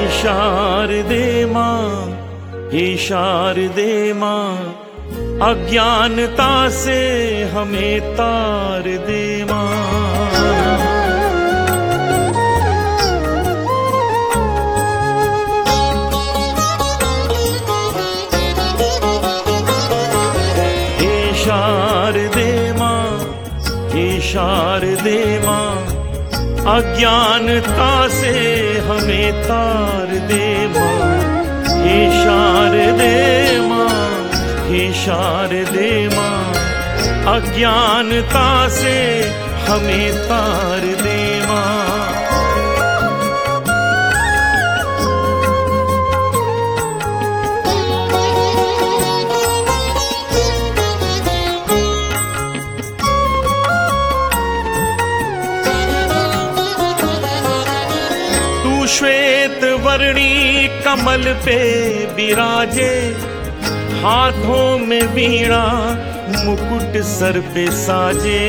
शारदे माँ, हे शारदे माँ, अज्ञानता से हमें तार दे माँ। शारदे माँ, हे शारदे माँ, अज्ञानता से हमें तार दे माँ। हे शारदे माँ, हे शारदे माँ, अज्ञानता से हमें तार दे माँ। श्वेत वर्णी कमल पे विराजे, हाथों में वीणा मुकुट सर पे साजे।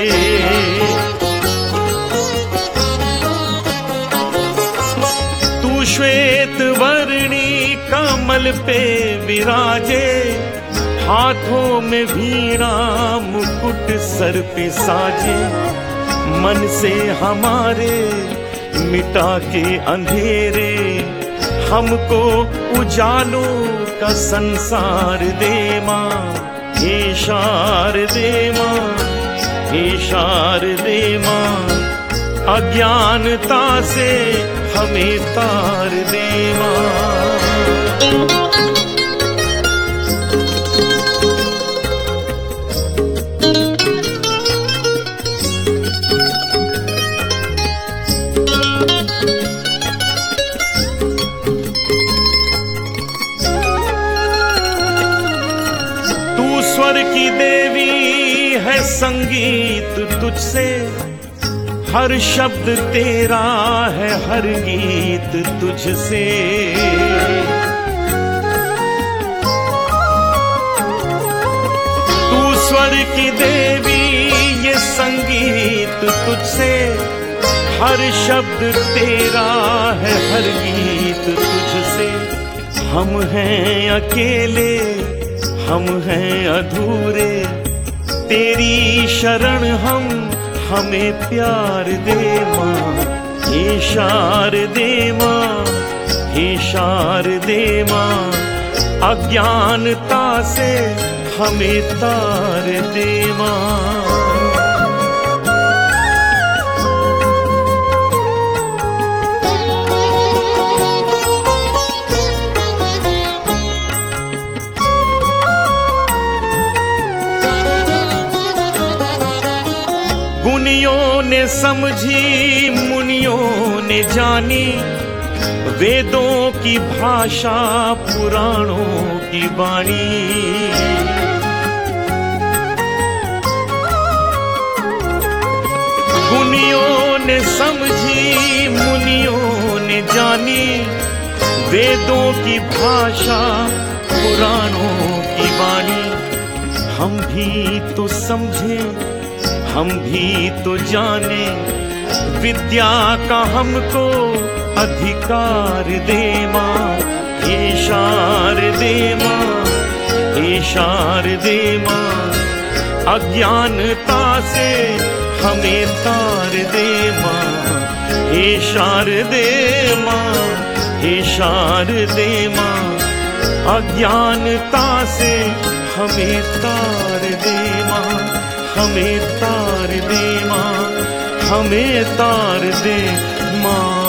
तू श्वेत वर्णी कमल पे विराजे, हाथों में वीणा मुकुट सर पे साजे। मन से हमारे मिटा के अंधेरे, हमको उजालों का संसार दे माँ। हे शारदे माँ, हे शारदे माँ, अज्ञानता से हमें तार दे माँ। स्वर की देवी है संगीत तुझसे, हर शब्द तेरा है हर गीत तुझसे। तू स्वर की देवी ये संगीत तुझसे, हर शब्द तेरा है हर गीत तुझसे। हम हैं अकेले, हम हैं अधूरे, तेरी शरण हम हमें प्यार दे माँ। हे शारदे माँ, हे शारदे माँ, अज्ञानता से हमें तार दे माँ। गुनियों ने समझी, मुनियों ने जानी, वेदों की भाषा पुराणों की वाणी। गुनियों ने समझी, मुनियों ने जानी, वेदों की भाषा पुराणों की वाणी। हम भी तो समझे, हम भी तो जाने, विद्या का हमको अधिकार दे माँ। हे शारदे माँ, हे शारदे माँ, अज्ञानता से हमें तार दे माँ। हे शारदे माँ, हे शारदे माँ, अज्ञानता से हमें तार दे माँ। हमें तार दे माँ, हमें तार दे माँ।